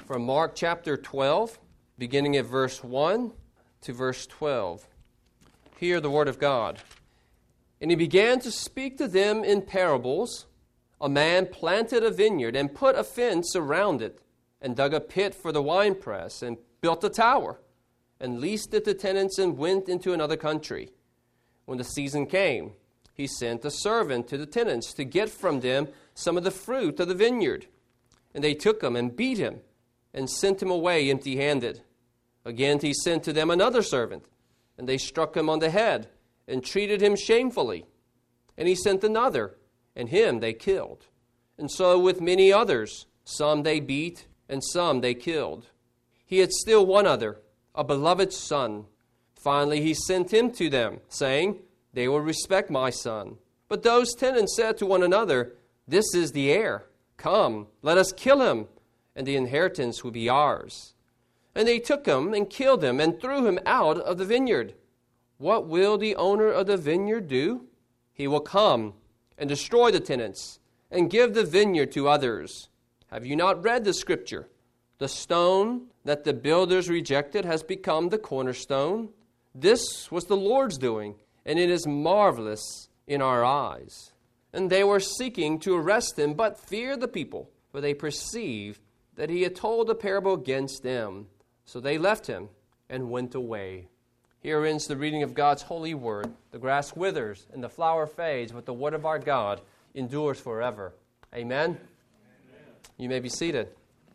from Mark chapter 12, beginning at verse 1 to verse 12. Hear the word of God. And he began to speak to them in parables. A man planted a vineyard and put a fence around it, and dug a pit for the winepress, and built a tower, and leased it to tenants, and went into another country. When the season came, he sent a servant to the tenants to get from them some of the fruit of the vineyard. And they took him and beat him, and sent him away empty-handed. Again he sent to them another servant, and they struck him on the head, and treated him shamefully. And he sent another, and him they killed. And so with many others, some they beat, and some they killed. He had still one other, a beloved son. Finally he sent him to them, saying, They will respect my son. But those tenants said to one another, This is the heir. Come, let us kill him, and the inheritance will be ours. And they took him and killed him and threw him out of the vineyard. What will the owner of the vineyard do? He will come and destroy the tenants and give the vineyard to others. Have you not read the scripture? The stone that the builders rejected has become the cornerstone. This was the Lord's doing, and it is marvelous in our eyes. And they were seeking to arrest him, but feared the people, for they perceived that he had told a parable against them. So they left him and went away. Here ends the reading of God's holy word. The grass withers and the flower fades, but the word of our God endures forever. Amen? Amen. You may be seated.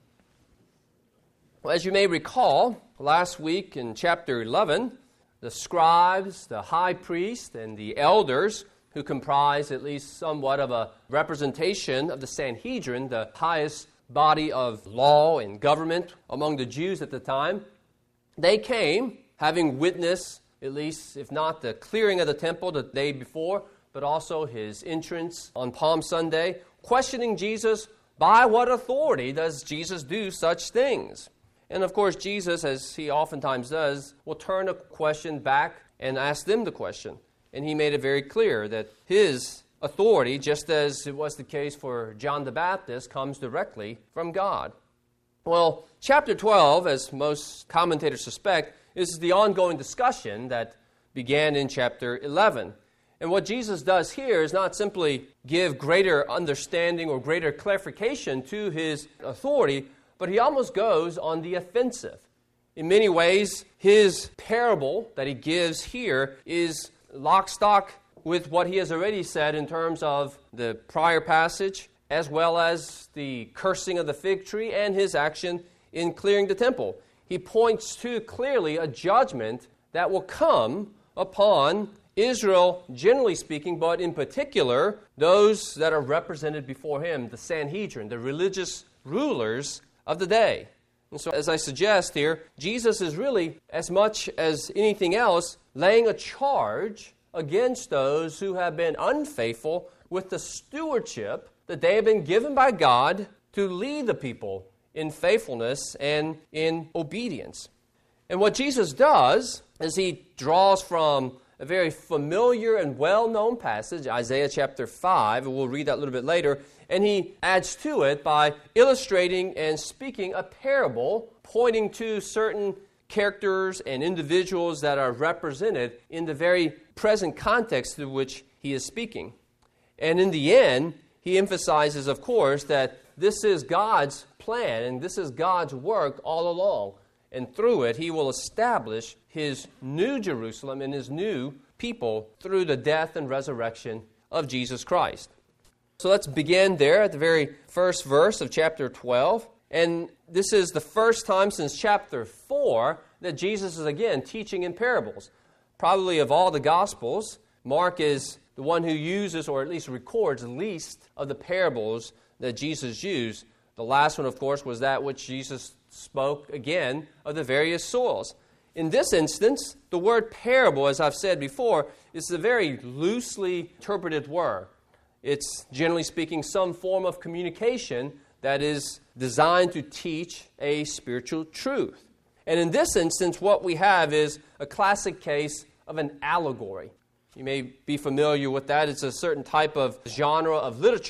Well, as you may recall, last week in chapter 11, the scribes, the high priest, and the elders, who comprise at least somewhat of a representation of the Sanhedrin, the highest body of law and government among the Jews at the time, they came, having witnessed, at least if not the clearing of the temple the day before, but also his entrance on Palm Sunday, questioning Jesus, by what authority does Jesus do such things? And of course, Jesus, as he oftentimes does, will turn a question back and ask them the question. And he made it very clear that his authority, just as it was the case for John the Baptist, comes directly from God. Well, chapter 12, as most commentators suspect, is the ongoing discussion that began in chapter 11. And what Jesus does here is not simply give greater understanding or greater clarification to his authority, but he almost goes on the offensive. In many ways, his parable that he gives here is lock, stock with what he has already said in terms of the prior passage, as well as the cursing of the fig tree and his action in clearing the temple. He points to clearly a judgment that will come upon Israel, generally speaking, but in particular, those that are represented before him, the Sanhedrin, the religious rulers of the day. And so, as I suggest here, Jesus is really, as much as anything else, laying a charge against those who have been unfaithful with the stewardship that they have been given by God to lead the people in faithfulness and in obedience. And what Jesus does is he draws from a very familiar and well-known passage, Isaiah chapter 5, and we'll read that a little bit later, and he adds to it by illustrating and speaking a parable pointing to certain characters and individuals that are represented in the very present context in which he is speaking. And in the end, he emphasizes, of course, that this is God's plan and this is God's work all along. And through it, he will establish his new Jerusalem and his new people through the death and resurrection of Jesus Christ. So let's begin there at the very first verse of chapter 12. And this is the first time since chapter 4 that Jesus is again teaching in parables. Probably of all the Gospels, Mark is the one who uses or at least records least of the parables that Jesus used. The last one, of course, was that which Jesus spoke again of the various soils. In this instance, the word parable, as I've said before, is a very loosely interpreted word. It's, generally speaking, some form of communication that is designed to teach a spiritual truth. And in this instance, what we have is a classic case of an allegory. You may be familiar with that. It's a certain type of genre of literature,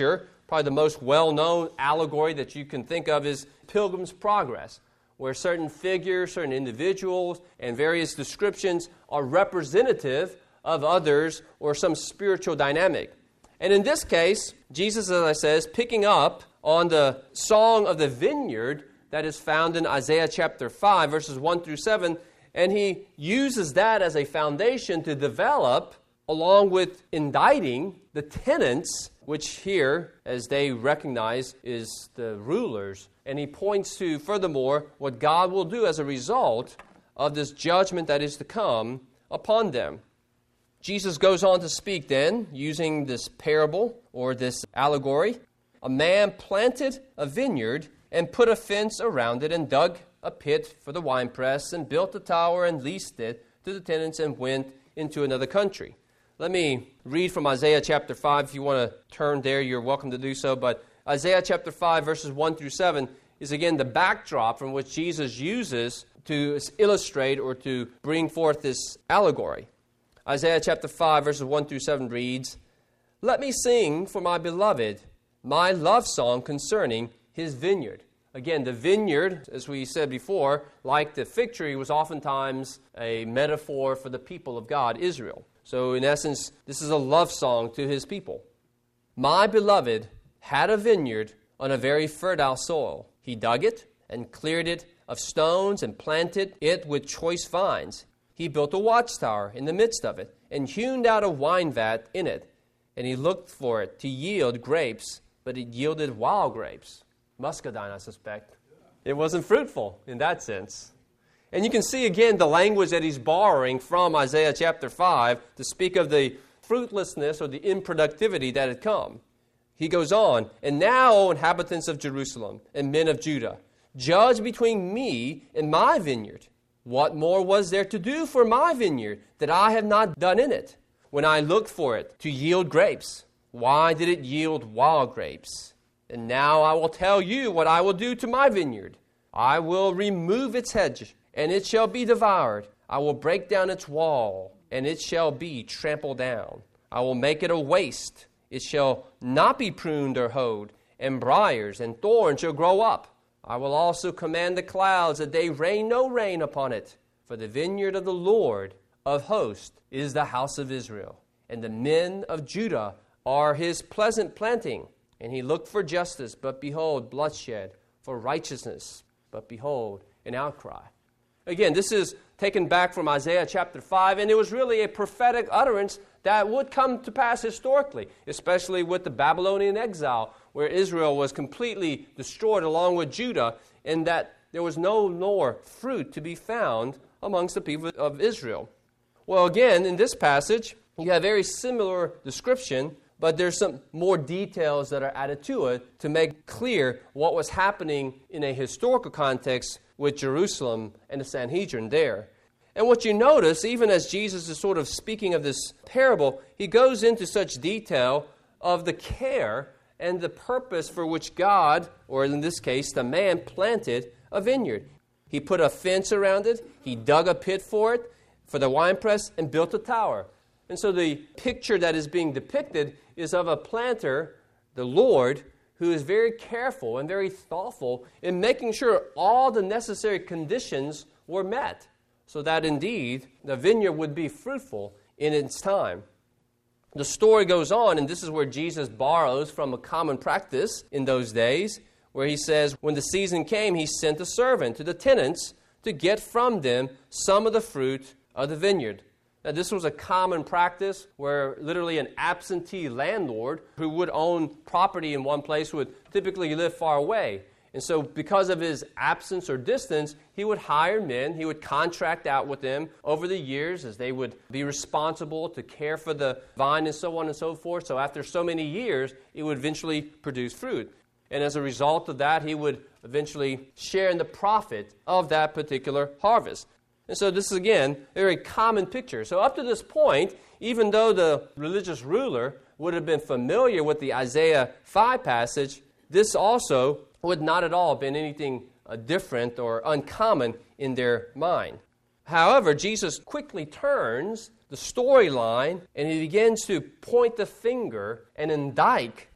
Probably the most well-known allegory that you can think of is Pilgrim's Progress, where certain figures, certain individuals, and various descriptions are representative of others or some spiritual dynamic. And in this case, Jesus, as I said, is picking up on the song of the vineyard that is found in Isaiah chapter 5, verses 1 through 7, and he uses that as a foundation to develop, along with indicting the tenants, which here, as they recognize, is the rulers. And he points to, furthermore, what God will do as a result of this judgment that is to come upon them. Jesus goes on to speak then, using this parable or this allegory. A man planted a vineyard and put a fence around it and dug a pit for the winepress and built a tower and leased it to the tenants and went into another country. Let me read from Isaiah chapter 5. If you want to turn there, you're welcome to do so. But Isaiah chapter 5, verses 1 through 7 is again the backdrop from which Jesus uses to illustrate or to bring forth this allegory. Isaiah chapter 5, verses 1 through 7 reads, "Let me sing for my beloved my love song concerning his vineyard." Again, the vineyard, as we said before, like the fig tree, was oftentimes a metaphor for the people of God, Israel. So in essence, this is a love song to his people. "My beloved had a vineyard on a very fertile soil. He dug it and cleared it of stones and planted it with choice vines. He built a watchtower in the midst of it and hewn out a wine vat in it. And he looked for it to yield grapes, but it yielded wild grapes." Muscadine, I suspect. It wasn't fruitful in that sense. And you can see again the language that he's borrowing from Isaiah chapter 5 to speak of the fruitlessness or the improductivity that had come. He goes on, "And now, O inhabitants of Jerusalem and men of Judah, judge between me and my vineyard. What more was there to do for my vineyard that I have not done in it? When I looked for it to yield grapes, why did it yield wild grapes? And now I will tell you what I will do to my vineyard. I will remove its hedge, and it shall be devoured. I will break down its wall, and it shall be trampled down. I will make it a waste. It shall not be pruned or hoed, and briars and thorns shall grow up. I will also command the clouds that they rain no rain upon it. For the vineyard of the Lord of hosts is the house of Israel, and the men of Judah are his pleasant planting. And he looked for justice, but behold, bloodshed, for righteousness, but behold, an outcry." Again, this is taken back from Isaiah chapter 5, and it was really a prophetic utterance that would come to pass historically, especially with the Babylonian exile, where Israel was completely destroyed along with Judah, and that there was no more fruit to be found amongst the people of Israel. Well, again, in this passage, you have very similar description, but there's some more details that are added to it to make clear what was happening in a historical context with Jerusalem and the Sanhedrin there. And what you notice, even as Jesus is sort of speaking of this parable, he goes into such detail of the care and the purpose for which God, or in this case, the man, planted a vineyard. He put a fence around it, he dug a pit for it, for the winepress, and built a tower. And so the picture that is being depicted is of a planter, the Lord, who is very careful and very thoughtful in making sure all the necessary conditions were met, so that indeed the vineyard would be fruitful in its time. The story goes on, and this is where Jesus borrows from a common practice in those days, where he says, when the season came, he sent a servant to the tenants to get from them some of the fruit of the vineyard. Now, this was a common practice where literally an absentee landlord who would own property in one place would typically live far away. And so because of his absence or distance, he would hire men, he would contract out with them over the years as they would be responsible to care for the vine and so on and so forth. So after so many years, it would eventually produce fruit. And as a result of that, he would eventually share in the profit of that particular harvest. And so this is, again, a very common picture. So up to this point, even though the religious ruler would have been familiar with the Isaiah 5 passage, this also would not at all have been anything different or uncommon in their mind. However, Jesus quickly turns the storyline and he begins to point the finger and indict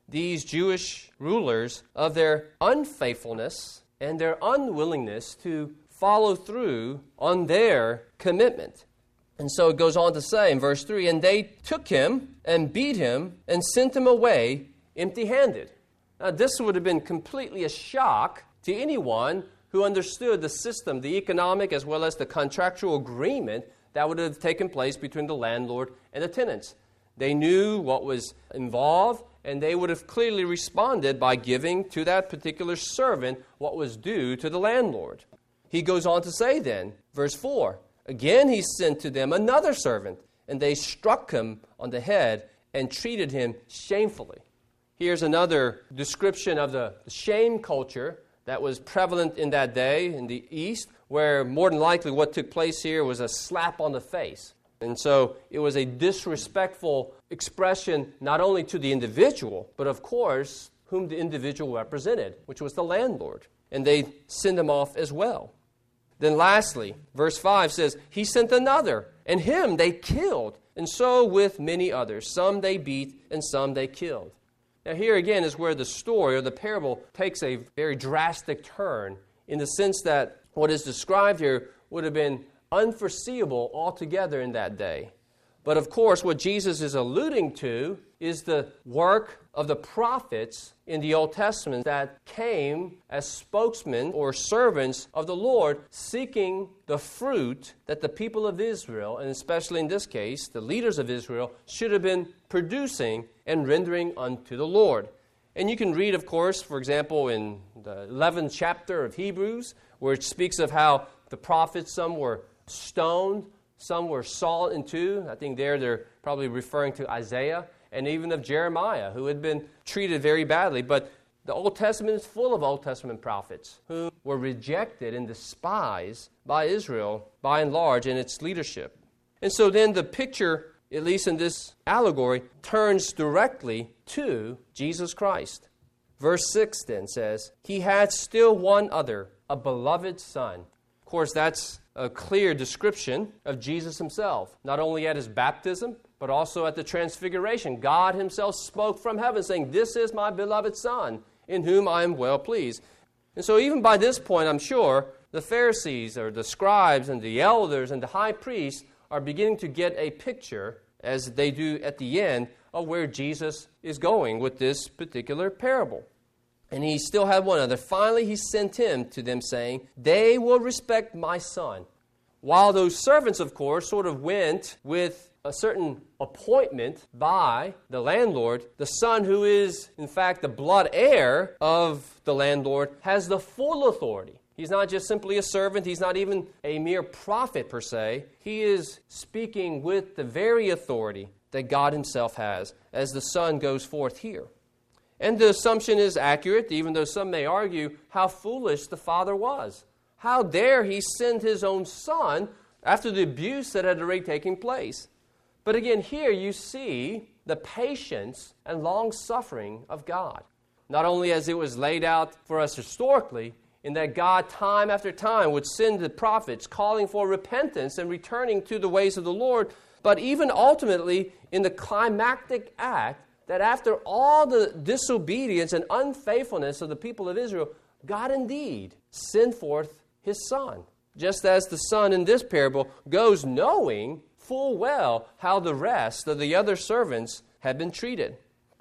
these Jewish rulers of their unfaithfulness and their unwillingness to follow through on their commitment. And so it goes on to say in verse 3, and they took him and beat him and sent him away empty-handed. Now, this would have been completely a shock to anyone who understood the system, the economic as well as the contractual agreement that would have taken place between the landlord and the tenants. They knew what was involved, and they would have clearly responded by giving to that particular servant what was due to the landlord. He goes on to say then, verse 4, again he sent to them another servant, and they struck him on the head and treated him shamefully. Here's another description of the shame culture that was prevalent in that day in the East, where more than likely what took place here was a slap on the face. And so it was a disrespectful expression not only to the individual, but of course, whom the individual represented, which was the landlord. And they sent him off as well. Then lastly, verse 5 says, he sent another, and him they killed, and so with many others. Some they beat, and some they killed. Now here again is where the story or the parable takes a very drastic turn in the sense that what is described here would have been unforeseeable altogether in that day. But of course, what Jesus is alluding to is the work of the prophets in the Old Testament that came as spokesmen or servants of the Lord, seeking the fruit that the people of Israel, and especially in this case, the leaders of Israel, should have been producing and rendering unto the Lord. And you can read, of course, for example, in the 11th chapter of Hebrews, where it speaks of how the prophets, some were stoned, some were sawed in two. I think they're probably referring to Isaiah, and even of Jeremiah, who had been treated very badly. But the Old Testament is full of Old Testament prophets who were rejected and despised by Israel, by and large, in its leadership. And so then the picture, at least in this allegory, turns directly to Jesus Christ. Verse 6 then says, he had still one other, a beloved son. Of course, that's a clear description of Jesus himself, not only at his baptism, but also at the transfiguration. God himself spoke from heaven saying, this is my beloved son, in whom I am well pleased. And so even by this point, I'm sure, the Pharisees or the scribes and the elders and the high priests are beginning to get a picture, as they do at the end, of where Jesus is going with this particular parable. And he still had one other. Finally, he sent him to them, saying, they will respect my son. While those servants, of course, sort of went with a certain appointment by the landlord, the son, who is, in fact, the blood heir of the landlord, has the full authority. He's not just simply a servant. He's not even a mere prophet, per se. He is speaking with the very authority that God himself has, as the son goes forth here. And the assumption is accurate, even though some may argue how foolish the father was. How dare he send his own son after the abuse that had already taken place? But again, here you see the patience and long-suffering of God. Not only as it was laid out for us historically, in that God time after time would send the prophets calling for repentance and returning to the ways of the Lord, but even ultimately in the climactic act that after all the disobedience and unfaithfulness of the people of Israel, God indeed sent forth his son. Just as the son in this parable goes knowing full well how the rest of the other servants had been treated.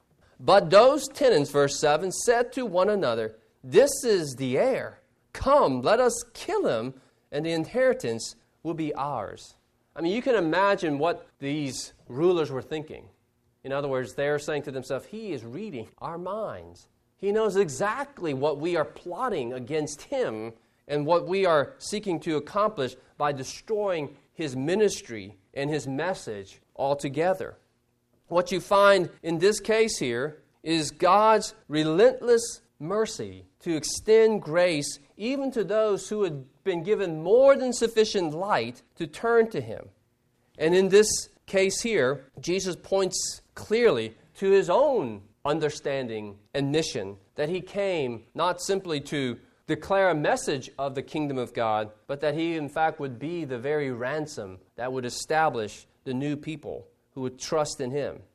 But those tenants, verse 7, said to one another, this is the heir. Come, let us kill him, and the inheritance will be ours. I mean, you can imagine what these rulers were thinking. In other words, they're saying to themselves, he is reading our minds. He knows exactly what we are plotting against him and what we are seeking to accomplish by destroying his ministry and his message altogether. What you find in this case here is God's relentless mercy to extend grace even to those who had been given more than sufficient light to turn to him. And in this case here, Jesus points clearly to his own understanding and mission, that he came not simply to declare a message of the kingdom of God, but that he in fact would be the very ransom that would establish the new people who would trust in him.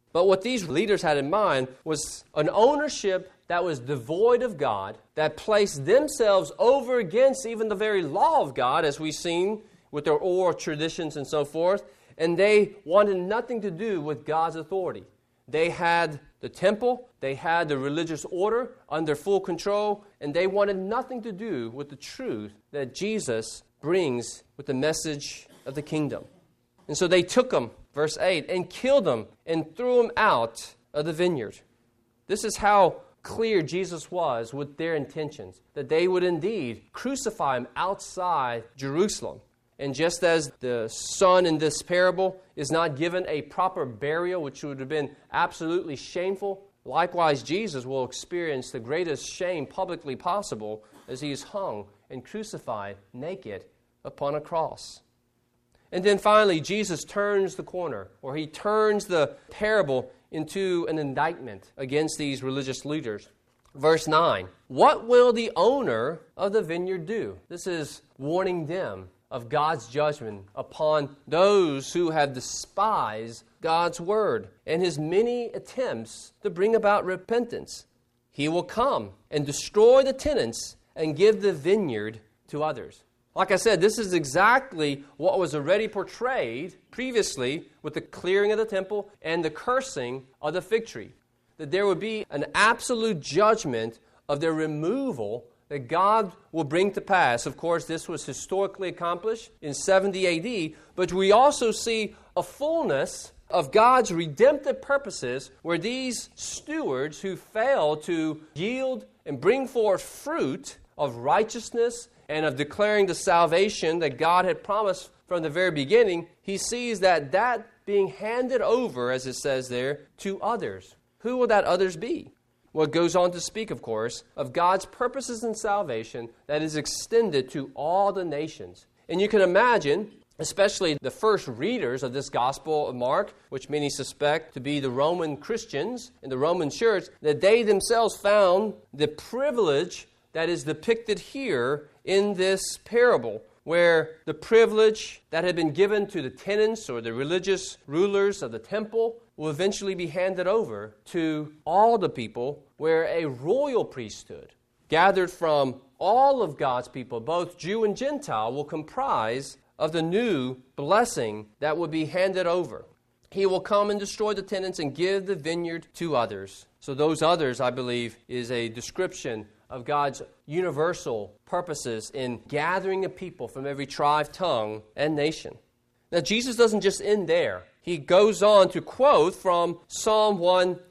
But what these leaders had in mind was an ownership that was devoid of God, that placed themselves over against even the very law of God, as we've seen with their oral traditions and so forth, and they wanted nothing to do with God's authority. They had the temple, they had the religious order under full control, and they wanted nothing to do with the truth that Jesus brings with the message of the kingdom. And so they took him, verse 8, and killed him and threw him out of the vineyard. This is how clear Jesus was with their intentions, that they would indeed crucify him outside Jerusalem. And just as the son in this parable is not given a proper burial, which would have been absolutely shameful, likewise Jesus will experience the greatest shame publicly possible as he is hung and crucified naked upon a cross. And then finally, Jesus turns the corner, or he turns the parable into an indictment against these religious leaders. Verse 9, what will the owner of the vineyard do? This is warning them of God's judgment upon those who have despised God's word and his many attempts to bring about repentance. He will come and destroy the tenants and give the vineyard to others. Like I said, this is exactly what was already portrayed previously with the clearing of the temple and the cursing of the fig tree. That there would be an absolute judgment of their removal that God will bring to pass. Of course, this was historically accomplished in 70 A.D., but we also see a fullness of God's redemptive purposes where these stewards who fail to yield and bring forth fruit of righteousness and of declaring the salvation that God had promised from the very beginning, he sees that being handed over, as it says there, to others. Who will that others be? Well, it goes on to speak, of course, of God's purposes in salvation that is extended to all the nations. And you can imagine, especially the first readers of this Gospel of Mark, which many suspect to be the Roman Christians in the Roman church, that they themselves found the privilege that is depicted here in this parable, where the privilege that had been given to the tenants or the religious rulers of the temple will eventually be handed over to all the people, where a royal priesthood gathered from all of God's people, both Jew and Gentile, will comprise of the new blessing that would be handed over. He will come and destroy the tenants and give the vineyard to others. So those others, I believe, is a description of God's universal purposes in gathering a people from every tribe, tongue, and nation. Now, Jesus doesn't just end there. He goes on to quote from Psalm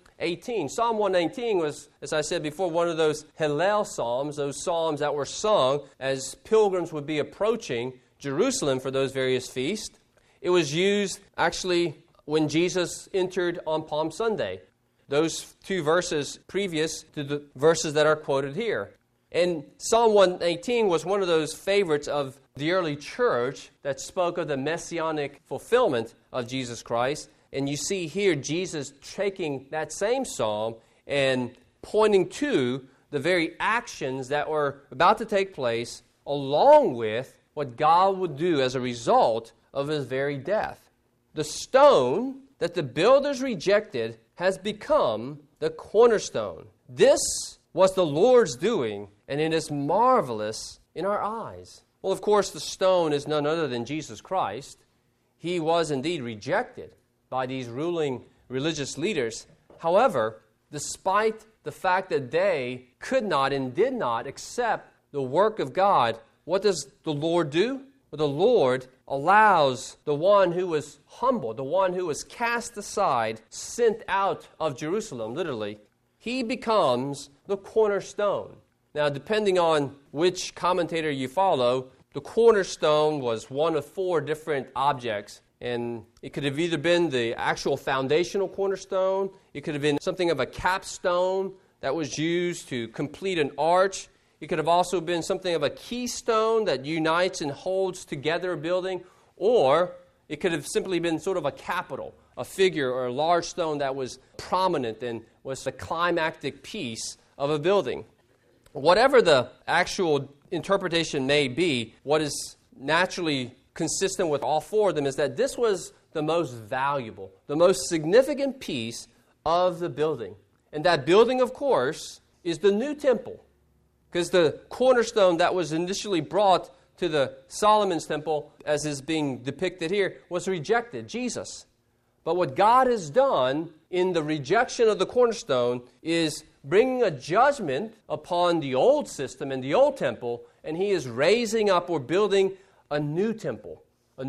118. Psalm 118 was, as I said before, one of those Hallel psalms, those psalms that were sung as pilgrims would be approaching Jerusalem for those various feasts. It was used actually when Jesus entered on Palm Sunday. Those two verses previous to the verses that are quoted here. And Psalm 118 was one of those favorites of the early church that spoke of the messianic fulfillment of Jesus Christ. And you see here Jesus taking that same psalm and pointing to the very actions that were about to take place, along with what God would do as a result of his very death. The stone that the builders rejected has become the cornerstone. This was the Lord's doing, and it is marvelous in our eyes. Well, of course, the stone is none other than Jesus Christ. He was indeed rejected by these ruling religious leaders. However, despite the fact that they could not and did not accept the work of God, what does the Lord do? Well, the Lord allows the one who was humbled, the one who was cast aside, sent out of Jerusalem, literally. He becomes the cornerstone. Now, depending on which commentator you follow, the cornerstone was one of four different objects. And it could have either been the actual foundational cornerstone, it could have been something of a capstone that was used to complete an arch. It could have also been something of a keystone that unites and holds together a building, or it could have simply been sort of a capital, a figure or a large stone that was prominent and was the climactic piece of a building. Whatever the actual interpretation may be, what is naturally consistent with all four of them is that this was the most valuable, the most significant piece of the building. And that building, of course, is the new temple. Because the cornerstone that was initially brought to the Solomon's temple, as is being depicted here, was rejected, Jesus. But what God has done in the rejection of the cornerstone is bringing a judgment upon the old system and the old temple, and He is raising up or building a new temple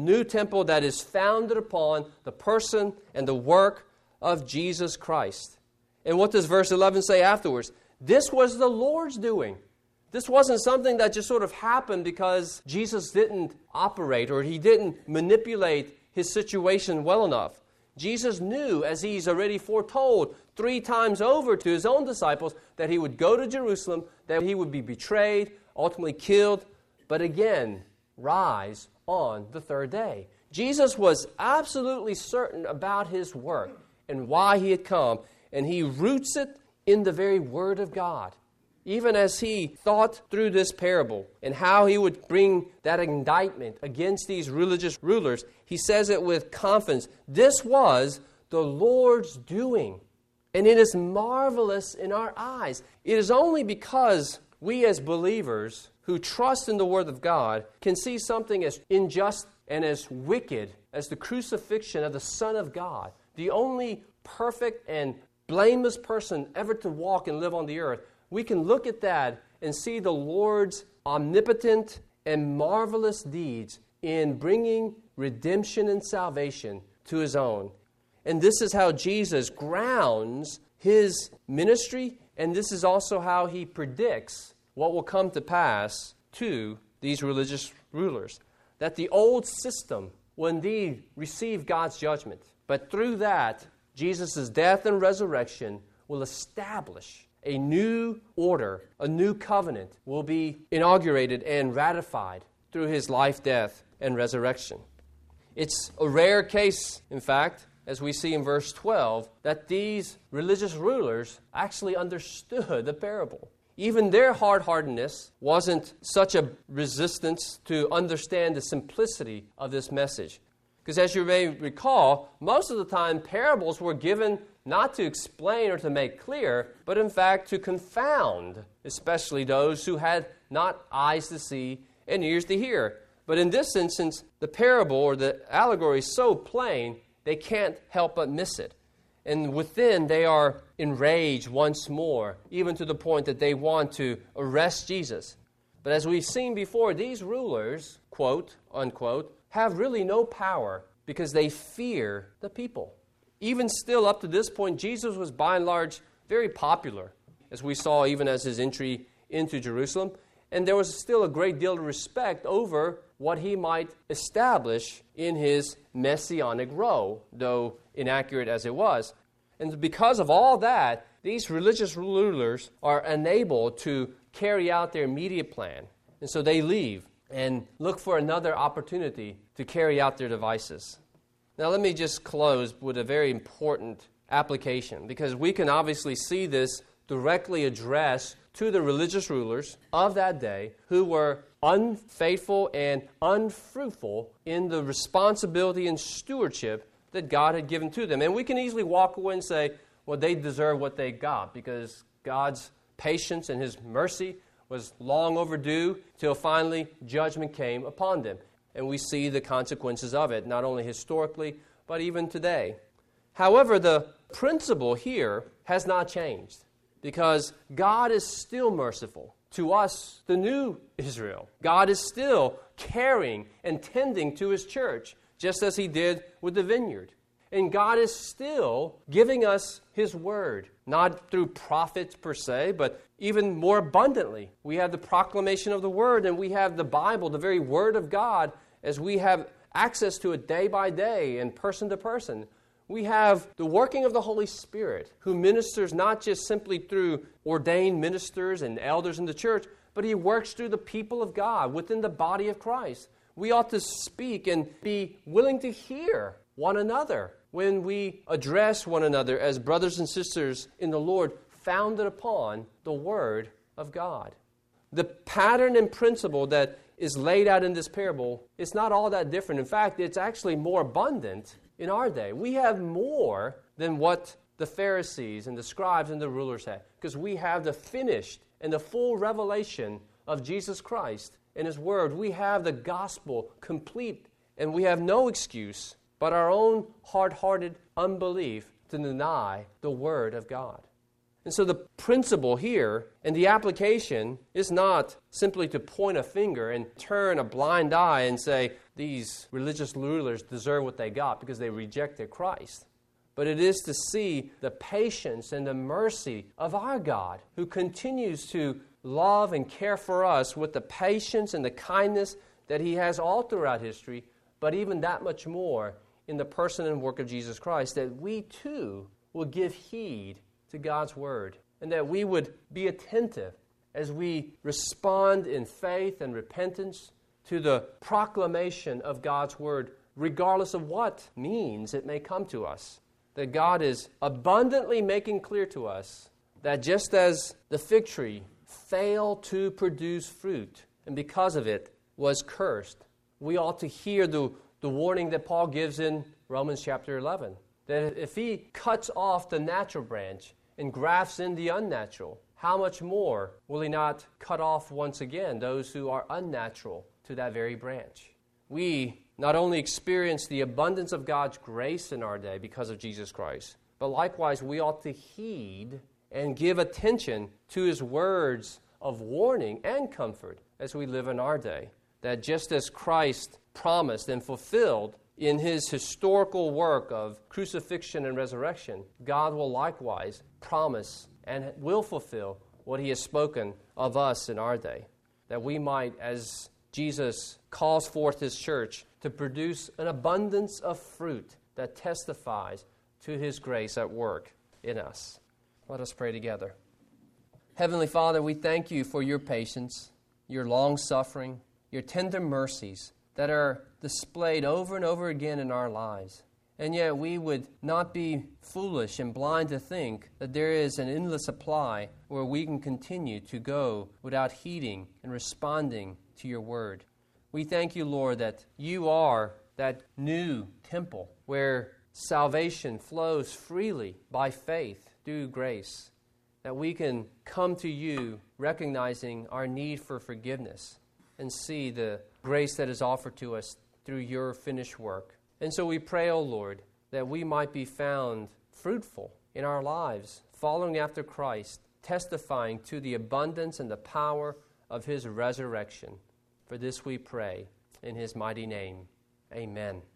that is founded upon the person and the work of Jesus Christ. And what does verse 11 say afterwards? This was the Lord's doing. This wasn't something that just sort of happened because Jesus didn't operate or He didn't manipulate His situation well enough. Jesus knew, as He's already foretold 3 times over to His own disciples, that He would go to Jerusalem, that He would be betrayed, ultimately killed, but again, rise on the 3rd day. Jesus was absolutely certain about His work and why He had come, and He roots it in the very Word of God. Even as He thought through this parable and how He would bring that indictment against these religious rulers, He says it with confidence. This was the Lord's doing, and it is marvelous in our eyes. It is only because we as believers who trust in the Word of God can see something as unjust and as wicked as the crucifixion of the Son of God, the only perfect and blameless person ever to walk and live on the earth. We can look at that and see the Lord's omnipotent and marvelous deeds in bringing redemption and salvation to His own. And this is how Jesus grounds His ministry, and this is also how He predicts what will come to pass to these religious rulers. That the old system will indeed receive God's judgment, but through that, Jesus' death and resurrection will establish a new order, a new covenant will be inaugurated and ratified through His life, death, and resurrection. It's a rare case, in fact, as we see in verse 12, that these religious rulers actually understood the parable. Even their hard-heartedness wasn't such a resistance to understand the simplicity of this message. Because as you may recall, most of the time parables were given not to explain or to make clear, but in fact to confound, especially those who had not eyes to see and ears to hear. But in this instance, the parable or the allegory is so plain, they can't help but miss it. And within, they are enraged once more, even to the point that they want to arrest Jesus. But as we've seen before, these rulers, quote, unquote, have really no power because they fear the people. Even still, up to this point, Jesus was by and large very popular, as we saw even as His entry into Jerusalem. And there was still a great deal of respect over what He might establish in His messianic role, though inaccurate as it was. And because of all that, these religious rulers are unable to carry out their immediate plan. And so they leave and look for another opportunity to carry out their devices. Now let me just close with a very important application, because we can obviously see this directly addressed to the religious rulers of that day who were unfaithful and unfruitful in the responsibility and stewardship that God had given to them. And we can easily walk away and say, well, they deserve what they got because God's patience and His mercy was long overdue till finally judgment came upon them. And we see the consequences of it, not only historically, but even today. However, the principle here has not changed because God is still merciful to us, the new Israel. God is still caring and tending to His church, just as He did with the vineyard. And God is still giving us His word, not through prophets per se, but even more abundantly. We have the proclamation of the word, and we have the Bible, the very word of God, as we have access to it day by day and person to person. We have the working of the Holy Spirit, who ministers not just simply through ordained ministers and elders in the church, but He works through the people of God within the body of Christ. We ought to speak and be willing to hear one another when we address one another as brothers and sisters in the Lord, founded upon the Word of God. The pattern and principle that is laid out in this parable is not all that different. In fact, it's actually more abundant in our day. We have more than what the Pharisees and the scribes and the rulers had, because we have the finished and the full revelation of Jesus Christ and His Word. We have the gospel complete, and we have no excuse but our own hard-hearted unbelief to deny the Word of God. And so the principle here and the application is not simply to point a finger and turn a blind eye and say, these religious rulers deserve what they got because they rejected Christ. But it is to see the patience and the mercy of our God, who continues to love and care for us with the patience and the kindness that He has all throughout history, but even that much more in the person and work of Jesus Christ, that we too will give heed to God's Word, and that we would be attentive as we respond in faith and repentance to the proclamation of God's Word, regardless of what means it may come to us. That God is abundantly making clear to us that just as the fig tree failed to produce fruit, and because of it was cursed, we ought to hear the warning that Paul gives in Romans chapter 11, that if he cuts off the natural branch and grafts in the unnatural, how much more will He not cut off once again those who are unnatural to that very branch? We not only experience the abundance of God's grace in our day because of Jesus Christ, but likewise we ought to heed and give attention to His words of warning and comfort as we live in our day. That just as Christ promised and fulfilled in His historical work of crucifixion and resurrection, God will likewise promise and will fulfill what He has spoken of us in our day. That we might, as Jesus calls forth His church, to produce an abundance of fruit that testifies to His grace at work in us. Let us pray together. Heavenly Father, we thank You for Your patience, Your long-suffering, Your tender mercies that are displayed over and over again in our lives. And yet we would not be foolish and blind to think that there is an endless supply where we can continue to go without heeding and responding to Your Word. We thank You, Lord, that You are that new temple where salvation flows freely by faith through grace, that we can come to You recognizing our need for forgiveness and see the grace that is offered to us through Your finished work. And so we pray, O Lord, that we might be found fruitful in our lives, following after Christ, testifying to the abundance and the power of His resurrection. For this we pray in His mighty name. Amen.